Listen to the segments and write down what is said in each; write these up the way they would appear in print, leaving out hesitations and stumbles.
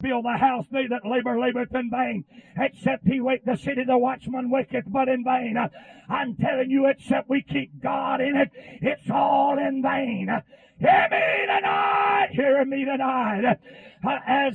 build the house, they that labor, laboreth in vain. Except he wake the city, the watchman waketh but in vain. I'm telling you, except we keep God in it, it's all in vain. Hear me tonight! Hear me tonight! As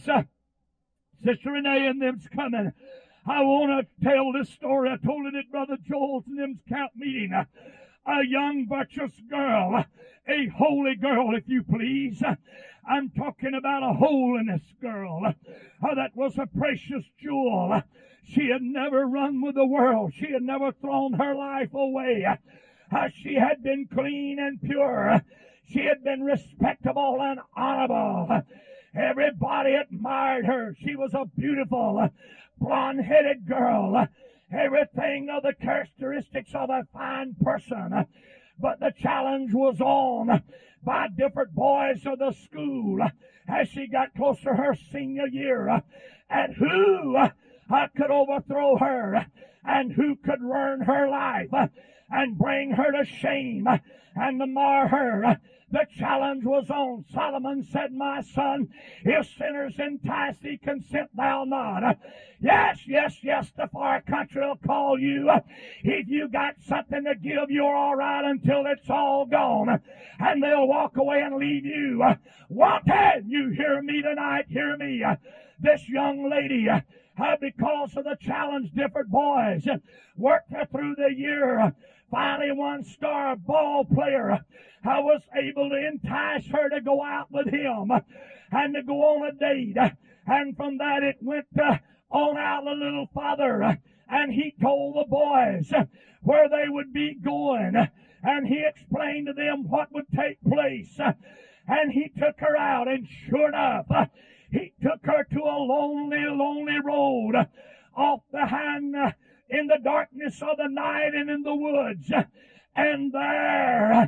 Sister Renee and them's coming, I want to tell this story. I told it at Brother Joel's and them's camp meeting. A young, virtuous girl, a holy girl, if you please. I'm talking about a holiness girl. That was a precious jewel. She had never run with the world. She had never thrown her life away. She had been clean and pure. She had been respectable and honorable. Everybody admired her. She was a beautiful, blonde-headed girl. Everything of the characteristics of a fine person. But the challenge was on by different boys of the school as she got close to her senior year. And who could overthrow her and who could ruin her life and bring her to shame and to mar her. The challenge was on. Solomon said, my son, if sinners entice thee, consent thou not. Yes, yes, yes, the far country will call you. If you got something to give, you're all right until it's all gone. And they'll walk away and leave you wanted. You hear me tonight? Hear me. This young lady, because of the challenge, different boys worked her through the year. Finally, one star ball player was able to entice her to go out with him and to go on a date. And from that, it went on out a little farther. And he told the boys where they would be going. And he explained to them what would take place. And he took her out. And sure enough, he took her to a lonely, lonely road off behind in the darkness of the night and in the woods. And there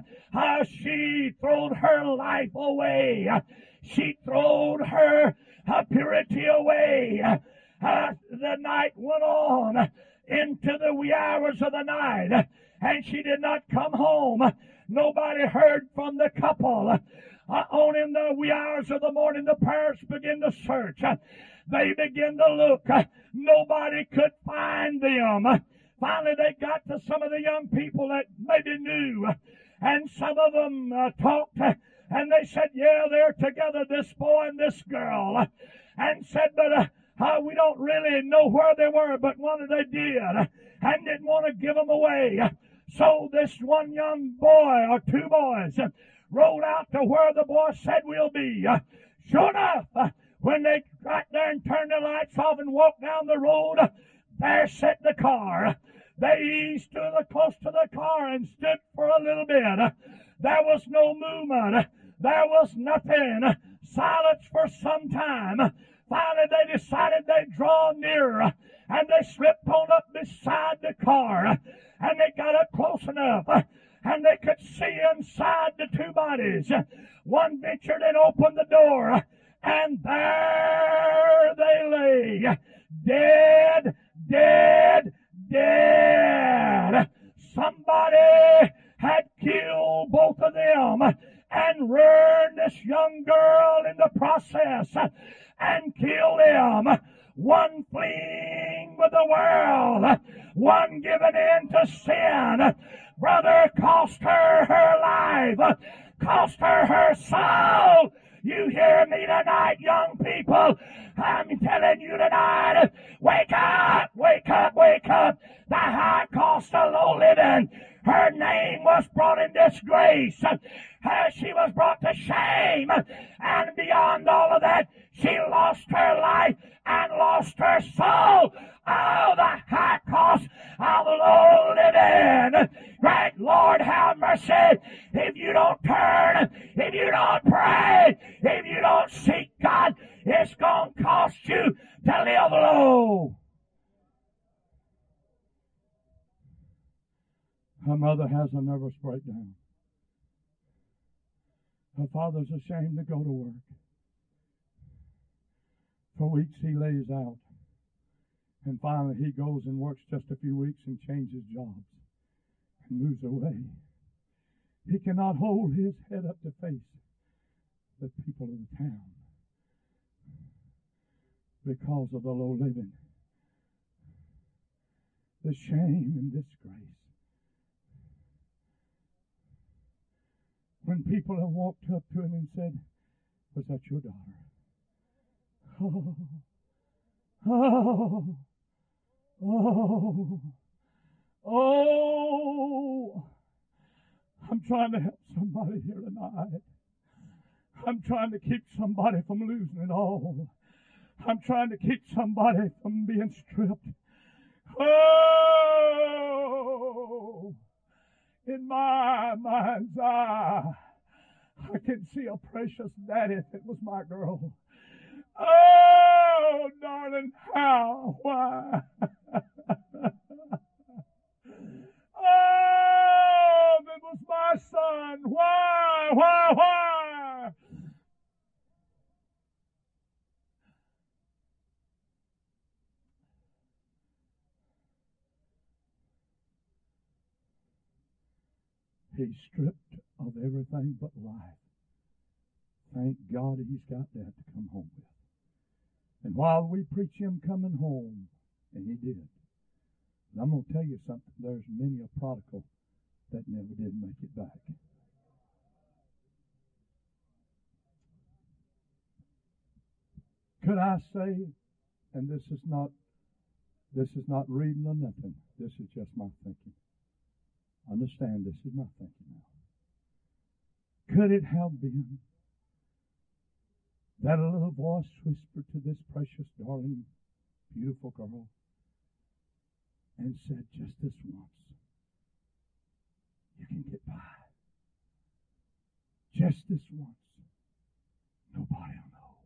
she throwed her life away. She throwed her purity away. The night went on into the wee hours of the night, and she did not come home. Nobody heard from the couple. On in the wee hours of the morning, the parents began to search. They began to look. Nobody could find them. Finally, they got to some of the young people that maybe knew. And some of them talked. And they said, yeah, they're together, this boy and this girl. And said, but we don't really know where they were, but one they did. And didn't want to give them away. So this one young boy or two boys rode out to where the boy said we'll be. Sure enough, when they got there and turned the lights off and walked down the road, there sat the car. They stood close to the car and stood for a little bit. There was no movement. There was nothing. Silence for some time. Finally, they decided they'd draw nearer, and they slipped on up beside the car, and they got up close enough, and they could see inside the two bodies. One ventured and opened the door, and there they lay, dead, dead, dead. Somebody had killed both of them and ruined this young girl in the process and killed them. One fleeing with the world, one giving in to sin. Brother, cost her life, cost her soul. You hear me tonight, young people? I'm telling you tonight, wake up, wake up, wake up. The high cost of low living. Her name was brought in disgrace. She was brought to shame. And beyond all of that, she lost her life and lost her soul. Oh, the high cost of low living. Great Lord, have mercy. If you don't turn, if you don't pray, if you don't seek God, it's going to cost you to live low. Her mother has a nervous breakdown. Her father's ashamed to go to work. For weeks he lays out. And finally he goes and works just a few weeks and changes jobs and moves away. He cannot hold his head up to face the people of the town. because of the low living, the shame and disgrace. When people have walked up to him and said, "Was that your daughter?" Oh, oh, oh, oh. I'm trying to help somebody here tonight. I'm trying to keep somebody from losing it all. I'm trying to keep somebody from being stripped. Oh, in my mind's eye, I can see a precious daddy if it was my girl. Oh, darling, how? Why? Oh, if it was my son. Why? Why? He's stripped of everything but life. Thank God he's got that to come home with. And while we preach him coming home, and he did, and I'm going to tell you something, there's many a prodigal that never did make it back. Could I say, and this is not reading or nothing, this is just my thinking. Understand, this is my thinking now. Could it have been that a little voice whispered to this precious, darling, beautiful girl and said, "Just this once, you can get by. Just this once, nobody will know.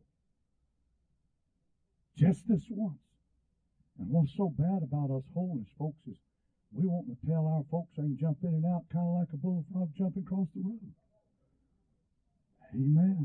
Just this once." And what's so bad about us holiness folks is we want to tell our folks they can jump in and out kind of like a bullfrog jumping across the road. Amen.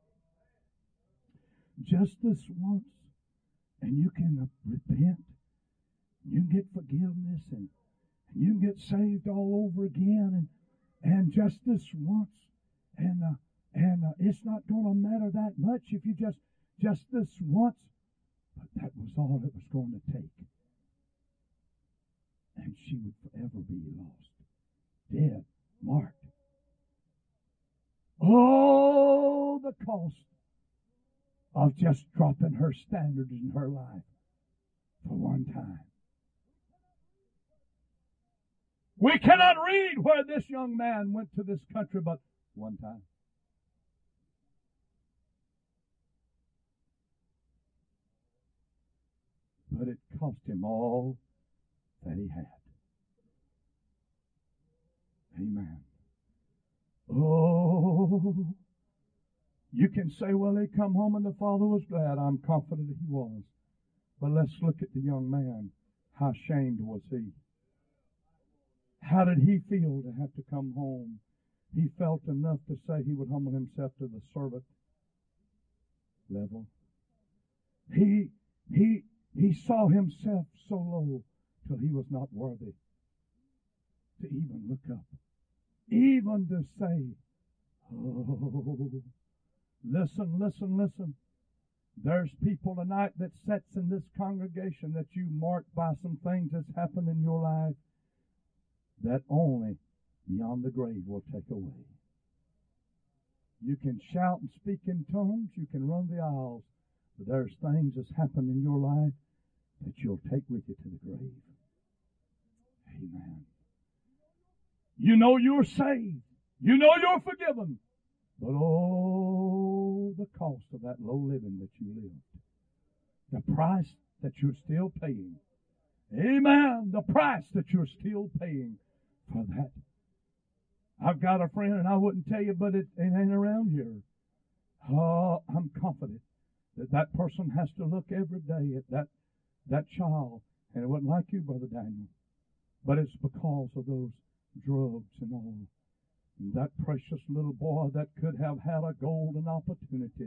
Just this once, and you can repent, you can get forgiveness, and you can get saved all over again, and just this once, and it's not going to matter that much if you just this once, but that was all it was going to take, and she would forever be lost, dead, marked. Oh, the cost of just dropping her standards in her life for one time. We cannot read where this young man went to this country but one time. But it cost him all that he had. Amen. Oh, you can say, "Well, they come home and the father was glad." I'm confident he was. But let's look at the young man. How ashamed was he? How did he feel to have to come home? He felt enough to say he would humble himself to the servant level. He saw himself so low till he was not worthy to even look up, even to say, "Oh, listen, listen, listen. There's people tonight that sits in this congregation that you marked by some things that's happened in your life that only beyond the grave will take away. You can shout and speak in tongues, you can run the aisles, but there's things that's happened in your life that you'll take with you to the grave." Amen. You know you're saved. You know you're forgiven. But oh, the cost of that low living that you lived. The price that you're still paying. Amen. The price that you're still paying for that. I've got a friend, and I wouldn't tell you, but it ain't around here. Oh, I'm confident that that person has to look every day at that child. And it wasn't like you, Brother Daniel. But it's because of those drugs and all. And that precious little boy that could have had a golden opportunity.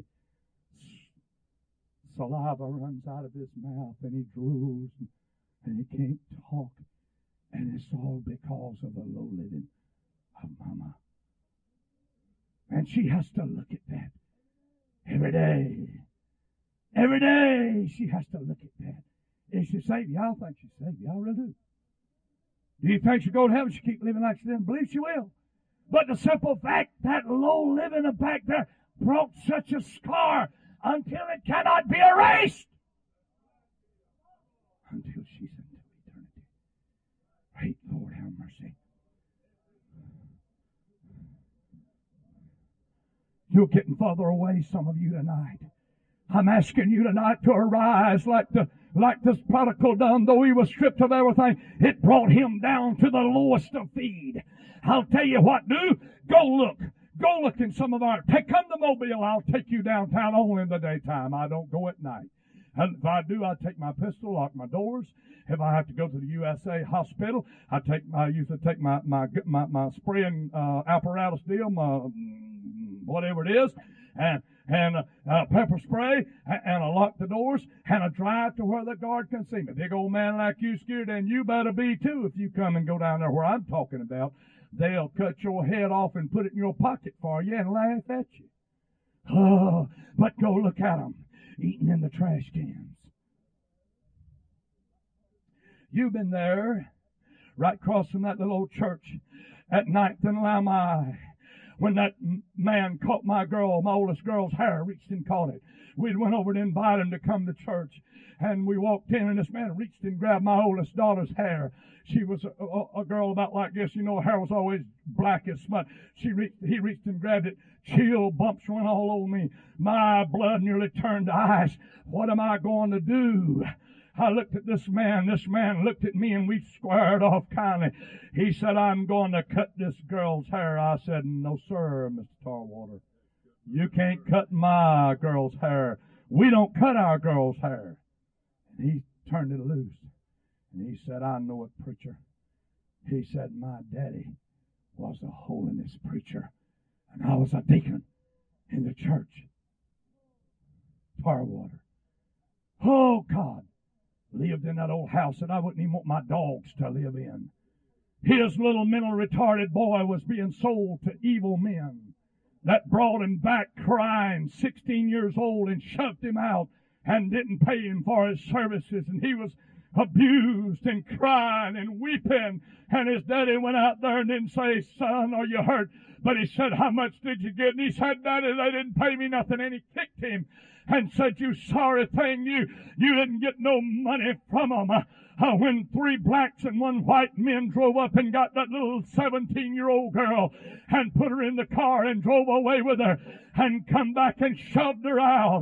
Saliva runs out of his mouth and he drools and he can't talk. And it's all because of the low living of Mama. And she has to look at that every day. Every day she has to look at that. Is she saved? Yeah, I think she's saved. Yeah, I really do. Do you think she'll go to heaven? She'll keep living like she did? I believe she will. But the simple fact that low living back there brought such a scar until it cannot be erased. Until she's into eternity. Great Lord, have mercy. You're getting farther away, some of you tonight. I'm asking you tonight to arise like this prodigal done. Though he was stripped of everything, it brought him down to the lowest of feed. I'll tell you what, do. Go look. Go look in some of our... Come to Mobile. I'll take you downtown only in the daytime. I don't go at night. And if I do, I take my pistol, lock my doors. If I have to go to the USA hospital, I usually take my spraying apparatus deal, my whatever it is, and pepper spray, and I lock the doors, and I drive to where the guard can see me. Big old man like you scared, and you better be too if you come and go down there where I'm talking about. They'll cut your head off and put it in your pocket for you and laugh at you. Oh, but go look at them, eating in the trash cans. You've been there, right across from that little old church at 9th and Lamai, when that man caught my oldest girl's hair, reached and caught it. We went over to invite him to come to church, and we walked in, and this man reached and grabbed my oldest daughter's hair. She was a girl about like this, her hair was always black as smut. He reached and grabbed it. Chill bumps went all over me. My blood nearly turned to ice. What am I going to do? I looked at this man. This man looked at me, and we squared off kindly. He said, I'm going to cut this girl's hair. I said, no, sir, Mr. Tarwater. You can't cut my girl's hair. We don't cut our girl's hair. And he turned it loose. And he said, I know it, preacher. He said, my daddy was a holiness preacher, and I was a deacon in the church. Tarwater. Oh, God. Lived in that old house that I wouldn't even want my dogs to live in. His little mental retarded boy was being sold to evil men that brought him back crying, 16 years old, and shoved him out and didn't pay him for his services. And he was abused and crying and weeping. And his daddy went out there and didn't say, son, are you hurt? But he said, how much did you get? And he said, Daddy, they didn't pay me nothing. And he kicked him and said, you sorry thing, you didn't get no money from them. When 3 blacks and 1 white men drove up and got that little 17-year-old girl and put her in the car and drove away with her and come back and shoved her out.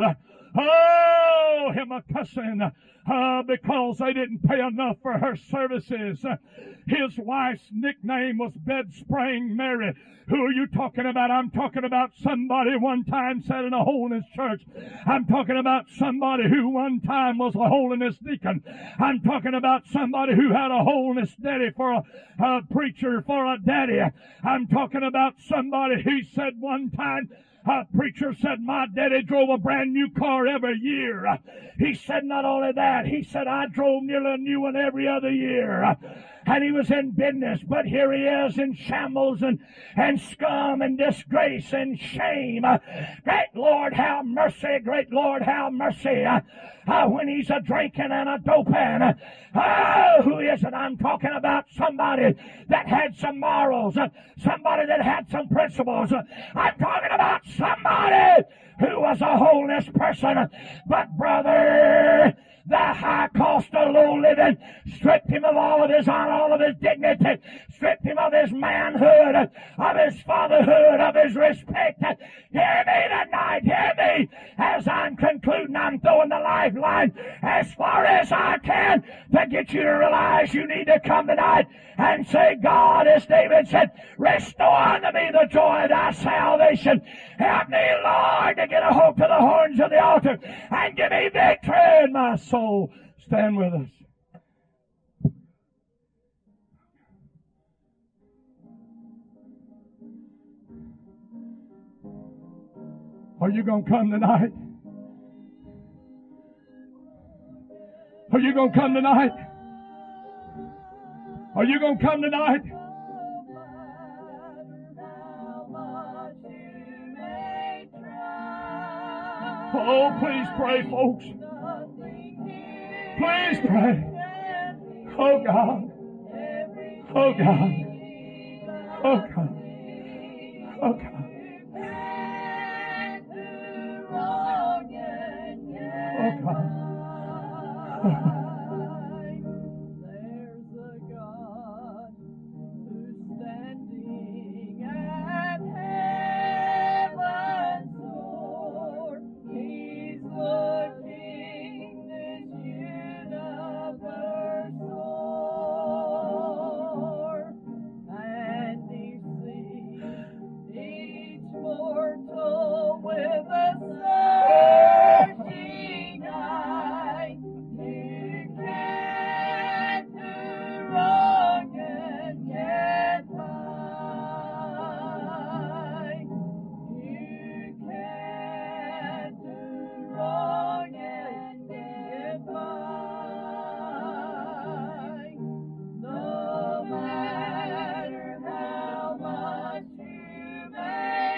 Oh, him a cussing because they didn't pay enough for her services. His wife's nickname was Bed Spring Mary. Who are you talking about? I'm talking about somebody one time sat in a holiness church. I'm talking about somebody who one time was a holiness deacon. I'm talking about somebody who had a holiness daddy for a preacher, for a daddy. I'm talking about somebody who said one time, a preacher said, my daddy drove a brand new car every year. He said not only that, he said, I drove nearly a new one every other year. And he was in business, but here he is in shambles and scum and disgrace and shame. Great Lord, have mercy. Great Lord, have mercy. When he's a drinking and a doping. Who is it? I'm talking about somebody that had some morals, somebody that had some principles. I'm talking about somebody who was a holiness person. But brother, the high cost of low living stripped him of all of his honor, all of his dignity, stripped him of his manhood, of his fatherhood, of his respect. Hear me tonight, hear me. As I'm concluding, I'm throwing the lifeline as far as I can to get you to realize you need to come tonight and say, God, as David said, restore unto me the joy of thy salvation. Help me, Lord, to get a hold to the horns of the altar and give me victory in my soul. Stand with us. Are you going to come tonight? Are you going to come tonight? Are you going to come tonight? Oh, please pray, folks. Please pray. Oh, God. Oh, God. Oh, God. Oh, God. Oh, God. There's a God who's standing at heaven's door. He's looking this universe o'er, and he sees each mortal with a searching eye. You can't do wrong and get by. You can't do wrong and get by. No matter how much you may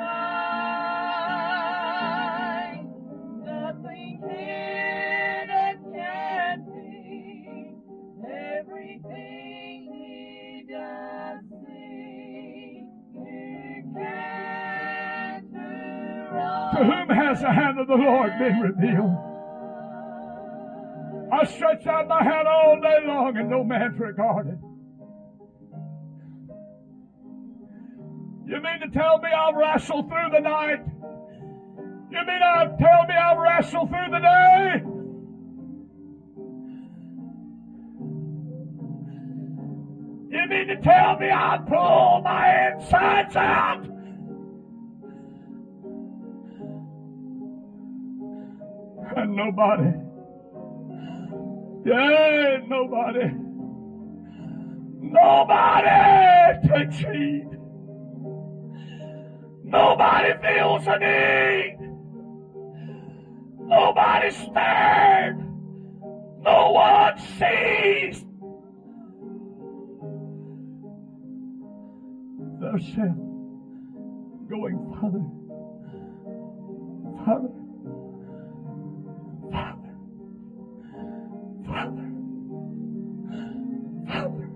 try, nothing hidden can be. Everything he does see. You can't do wrong. To whom has the hand of the Lord been revealed? I stretched out my hand all day long and no man's regarded. You mean to tell me I'll wrestle through the night? You mean to tell me I'll wrestle through the day? You mean to tell me I'll pull my insides out? And nobody, nobody takes heed. Nobody feels a need. Nobody stirred. No one sees. Theirself going farther, farther, farther, farther, farther.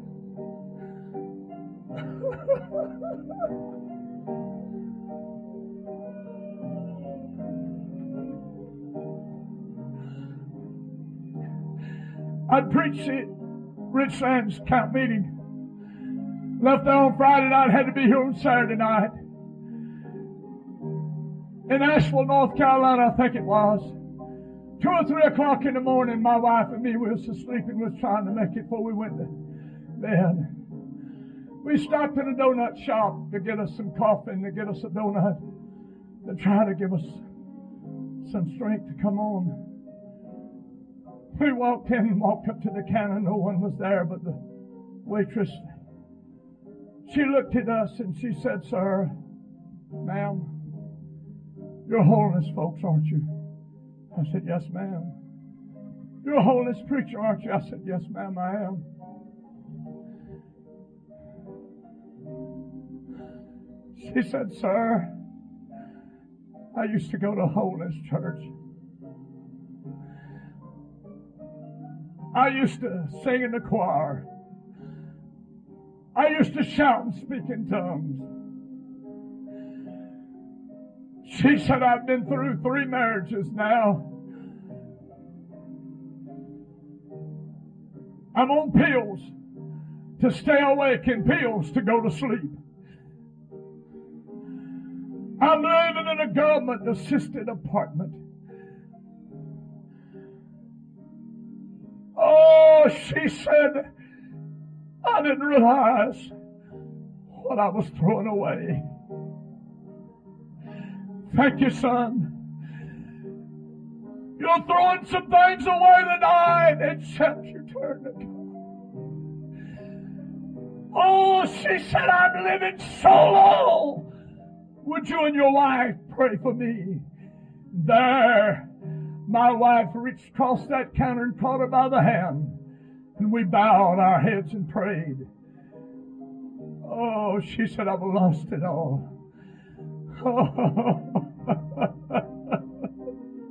I'd preached at Richlands camp meeting. Left there on Friday night, had to be here on Saturday night. In Asheville, North Carolina, I think it was. 2 or 3 o'clock in the morning, my wife and me, we was asleep and was trying to make it before we went to bed. We stopped at a donut shop to get us some coffee and to get us a donut to try to give us some strength to come on. We walked in and walked up to the counter. No one was there but the waitress. She looked at us and she said, "Sir, ma'am, you're Holiness folks, aren't you?" I said, "Yes, ma'am." "You're a Holiness preacher, aren't you?" I said, "Yes, ma'am, I am." She said, "Sir, I used to go to Holiness Church. I used to sing in the choir. I used to shout and speak in tongues." She said, "I've been through 3 marriages now. I'm on pills to stay awake and pills to go to sleep. I'm living in a government-assisted apartment. Oh," she said, "I didn't realize what I was throwing away." Thank you, son. You're throwing some things away tonight, except you turn to God. Oh, she said, "I'm living so low. Would you and your wife pray for me?" There, my wife reached across that counter and caught her by the hand, and we bowed our heads and prayed. Oh, she said, "I've lost it all."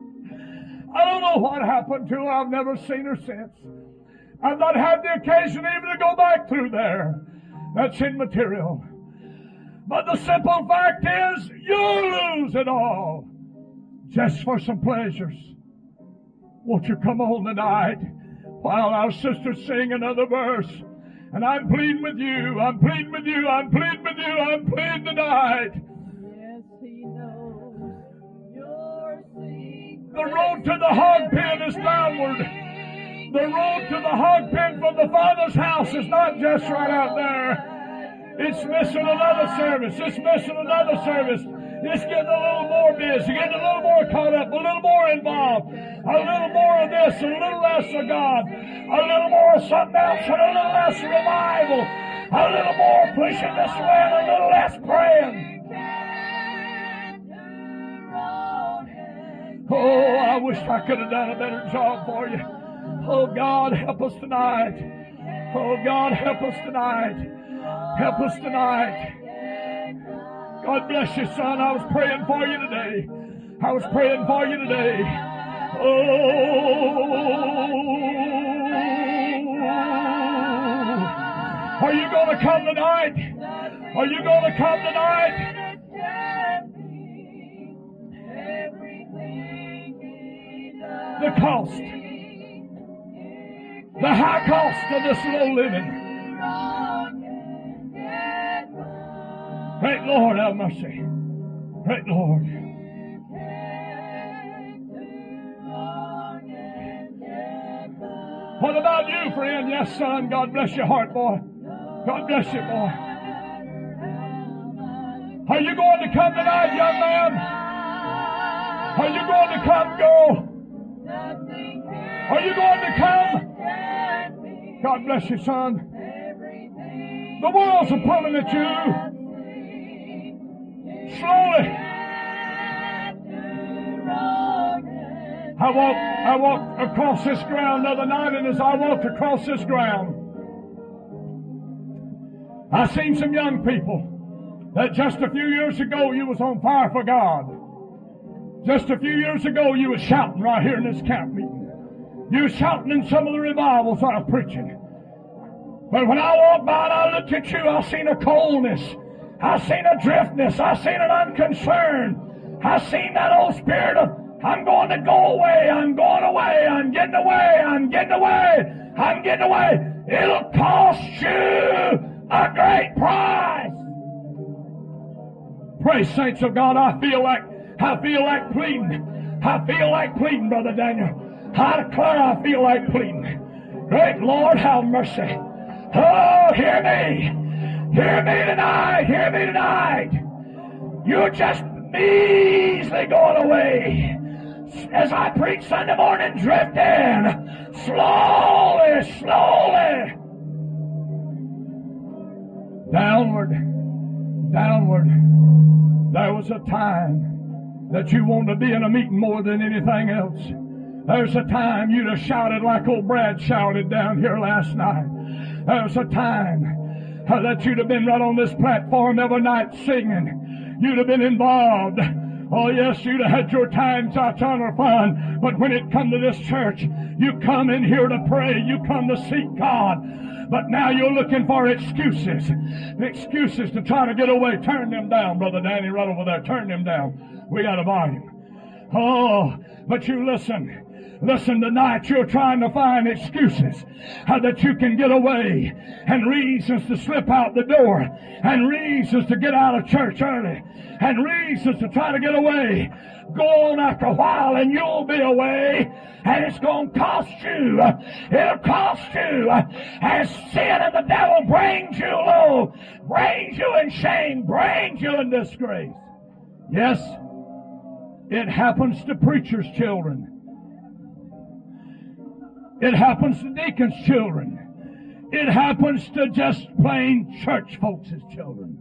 I don't know what happened to her. I've never seen her since. I've not had the occasion even to go back through there. That's immaterial. But the simple fact is, you'll lose it all just for some pleasures. Won't you come on tonight while our sisters sing another verse? And I'm pleading with you. I'm pleading with you. I'm pleading with you. I'm pleading tonight. Yes, He knows your secret. The road to the hog pen is downward. The road to the hog pen from the Father's house is not just right out there. It's missing another service. It's missing another service. It's getting a little more busy, getting a little more caught up, a little more involved, a little more of this, a little less of God, a little more of something else, and a little less revival, a little more pushing this way, and a little less praying. Oh, I wish I could have done a better job for you. Oh, God, help us tonight. Oh, God, help us tonight. Help us tonight. God bless you, son. I was praying for you today. I was praying for you today. Oh, are you going to come tonight? Are you going to come tonight? The cost. The high cost of this low living. Great Lord, have mercy. Great Lord. What about you, friend? Yes, son. God bless your heart, boy. God bless you, boy. Are you going to come tonight, young man? Are you going to come, girl? Are you going to come? God bless you, son. The world's a pulling at you. Slowly. I walked across this ground the other night, and as I walked across this ground, I seen some young people that just a few years ago you was on fire for God. Just a few years ago you was shouting right here in this camp meeting. You was shouting in some of the revivals I was preaching. But when I walked by and I looked at you, I seen a coldness. I seen a driftness. I seen an unconcern. I seen that old spirit of, I'm going to go away. I'm going away. I'm getting away. I'm getting away. I'm getting away. It'll cost you a great price. Praise saints of God. I feel like pleading. I feel like pleading, Brother Daniel. I declare I feel like pleading. Great Lord, have mercy. Oh, hear me. Hear me tonight. Hear me tonight. You're just measly going away. As I preach Sunday morning, drifting. Slowly, slowly. Downward, downward. There was a time that you wanted to be in a meeting more than anything else. There's a time you'd have shouted like old Brad shouted down here last night. There's a time that you'd have been right on this platform every night singing. You'd have been involved. Oh yes, you'd have had your times out on our fun. But when it come to this church, you come in here to pray. You come to seek God. But now you're looking for excuses. Excuses to try to get away. Turn them down, Brother Danny, right over there. Turn them down. We got a volume. Oh, but you listen. Listen, tonight you're trying to find excuses that you can get away and reasons to slip out the door and reasons to get out of church early and reasons to try to get away. Go on after a while and you'll be away and it's going to cost you. It'll cost you as sin and the devil brings you low, brings you in shame, brings you in disgrace. Yes, it happens to preachers' children. It happens to deacons' children. It happens to just plain church folks' children.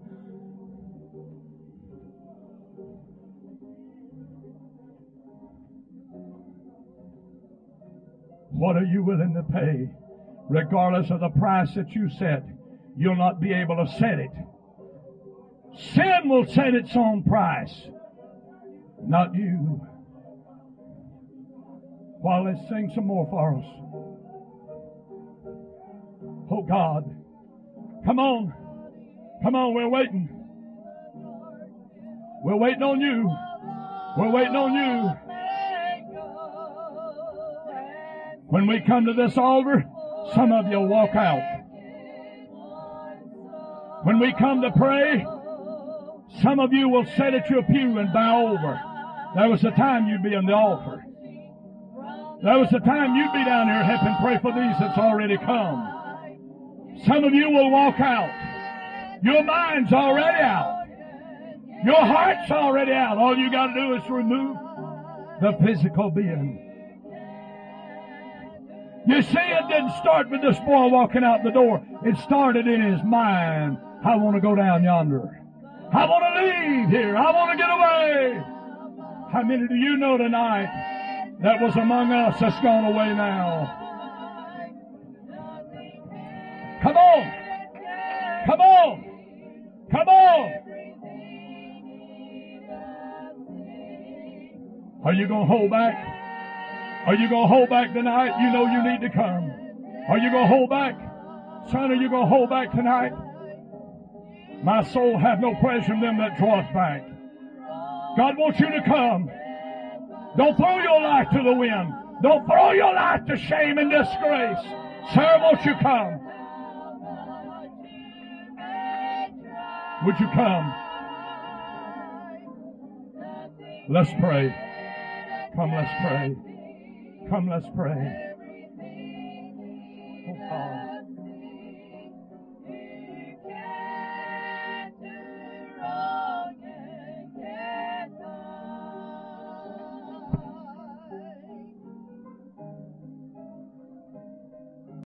What are you willing to pay? Regardless of the price that you set, you'll not be able to set it. Sin will set its own price, not you. While let's sing some more for us. Oh God. Come on. Come on, we're waiting. We're waiting on you. We're waiting on you. When we come to this altar, some of you will walk out. When we come to pray, some of you will sit at your pew and bow over. There was a time you'd be on the altar. There was a time you'd be down here helping pray for these that's already come. Some of you will walk out. Your mind's already out. Your heart's already out. All you got to do is remove the physical being. You see, it didn't start with this boy walking out the door. It started in his mind. I want to go down yonder. I want to leave here. I want to get away. How many do you know tonight that was among us that's gone away now? Come on. Come on. Come on. Are you going to hold back? Are you going to hold back tonight? You know you need to come. Are you going to hold back? Son, are you going to hold back tonight? My soul hath no pleasure in them that draweth back. God wants you to come. Don't throw your life to the wind. Don't throw your life to shame and disgrace. Sir, won't you come? Would you come? Let's pray. Come, let's pray. Come, let's pray. Oh, God.